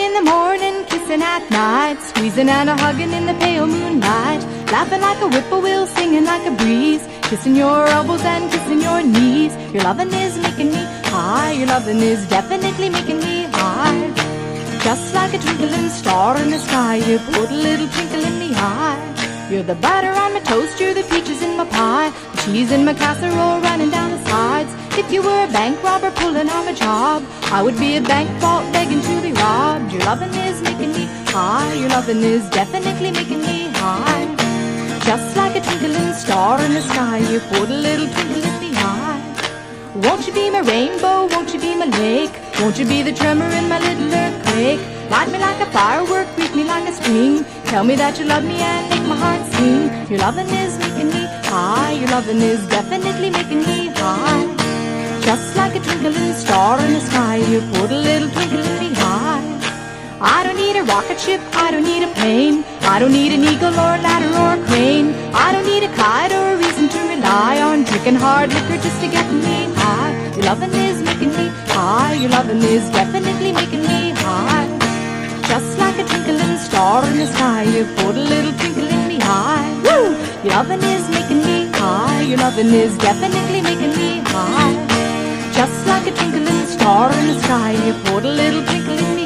in the morning, kissing at night, squeezing and a hugging in the pale moonlight, laughing like a whippoorwill, singing like a breeze, kissing your elbows and kissing your knees. Your loving is making me high, your loving is definitely making me high. Just like a twinkling star in the sky, you put a little twinkle in me eye. You're the butter on my toast, you're the peaches in my pie, the cheese in my casserole running down the sides. If you were a bank robber pulling on a job, I would be a bank vault begging to be robbed. Your loving is making me high, your loving is definitely making me high. Just like a twinkling star in the sky, you put a little twinkle in me eye. Won't you be my rainbow, won't you be my lake, won't you be the tremor in my little earthquake? Light me like a firework, greet me like a spring, tell me that you love me and make my heart sing. Your loving is making me high, your loving is definitely making me high. Just like a twinkling star in the sky, you put a little twinkle in me high. I don't need a rocket ship, I don't need a plane, I don't need an eagle or a ladder or a crane, I don't need a kite or a reason to rely on drinking hard liquor just to get me high. Your loving is making me high, your loving is definitely making me high. Just like a twinkling star in the sky, you put a little twinkle in me high. Woo! Your loving is making me high, your loving is definitely making me high. Just like a twinkling star in the sky, you put a little twinkle in me